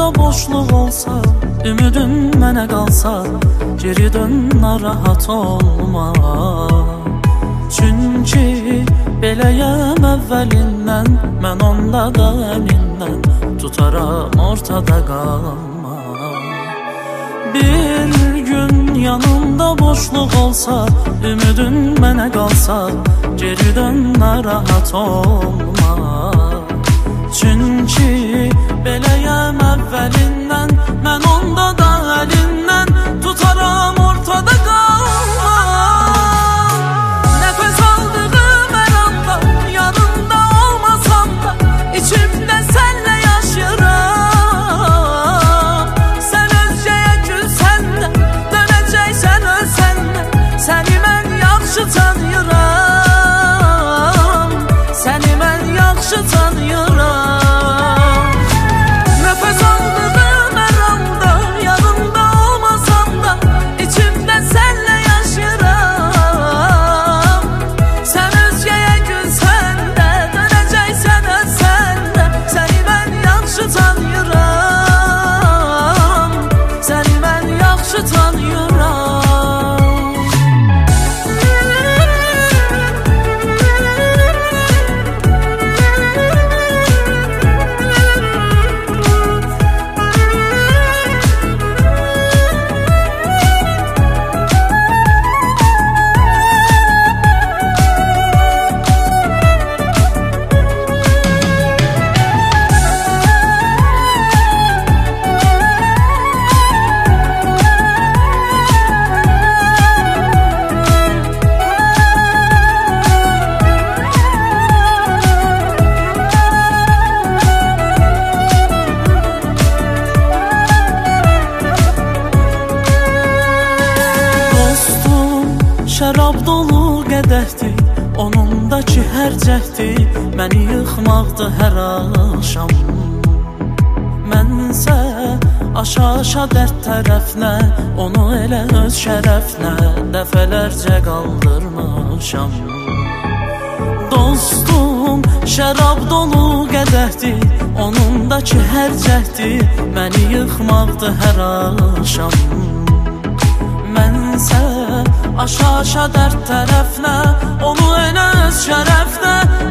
boşluq olsa, ümidin mənə qalsa, geri dön, narahat olma. Çünki beləyəm əvvəlindən, mən onda da əmindən tutaram, ortada qalma. Bir gün yanımda boşluq olsa, ümidin mənə qalsa, geri dön, narahat olma. Çünki beləyəm əvvəlindən, mən onda da əlindən tutaram, ortada qalma. Nəfəs aldığım hər anda, yanımda olmasam da, içimdə sənlə yaşayıram. Sən özgəyə gülsən də, dönəcəksən ölsən də, səni mən yaxşı tanıyıram. Səni mən yaxşı tanıyıram. Şərab dolu qədəhdir, onundakı hər cəhdi məni yıxmaqdır hər axşam. Mənsə aşa-aşa dərd tərəfinə, onu elə öz şərəfinə dəfələrcə qaldırmışam. Dostum, şərab dolu qədəhdir, onundakı hər cəhdi məni yıxmaqdır hər axşam. Mənsə aşa-aşa dərd tərəfinə, onu elə öz şərəfinə